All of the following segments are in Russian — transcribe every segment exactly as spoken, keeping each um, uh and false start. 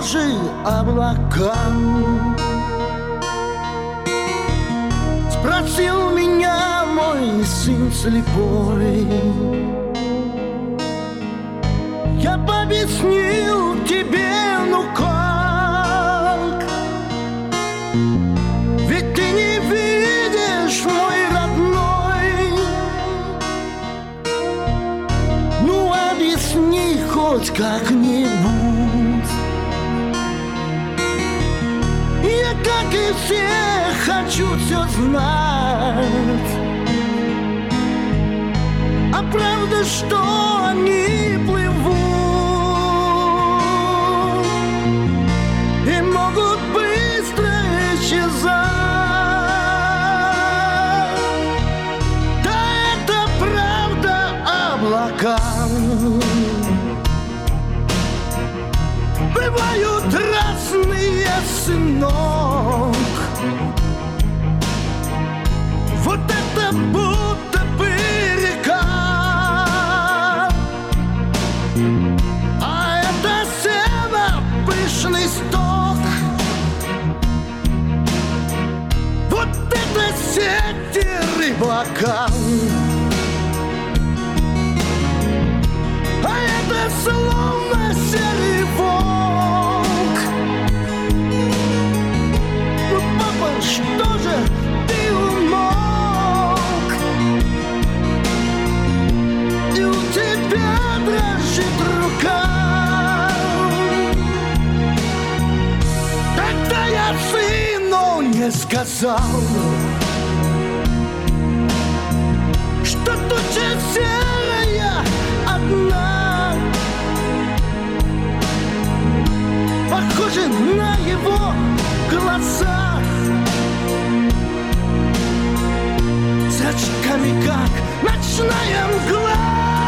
похожи облакам. Спросил меня мой сын слепой, я объяснил тебе, ну как? Ведь ты не видишь, мой родной. Ну объясни хоть как-нибудь. Я, как и все, хочу все знать. А правда, что они плывут и могут быстро исчезать. Да, это правда облака. Бывают разные, сынок. Вот это будто бы река, а это сено, пышный сток. Вот это сети рыбака, а это словно серый волк. Ну, папа, что же ты умолк? И у тебя дрожит рука. Тогда я сыну не сказал, что туча серая одна, похожа на его глаза, зрачками, как ночная мгла.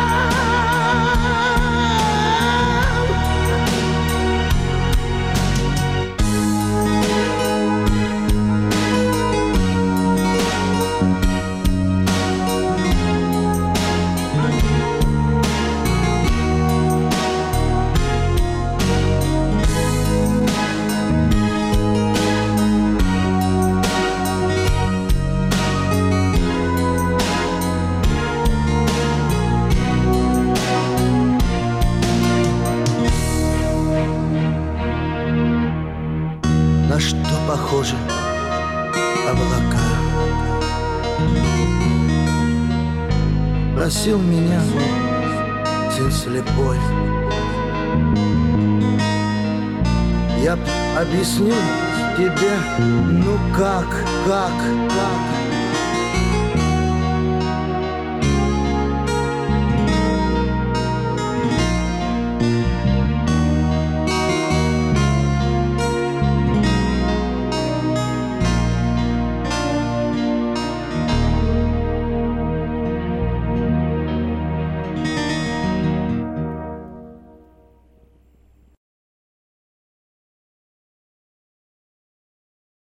На что похожи облака? Просил меня сын слепой, я б объяснил тебе, ну как, как, как.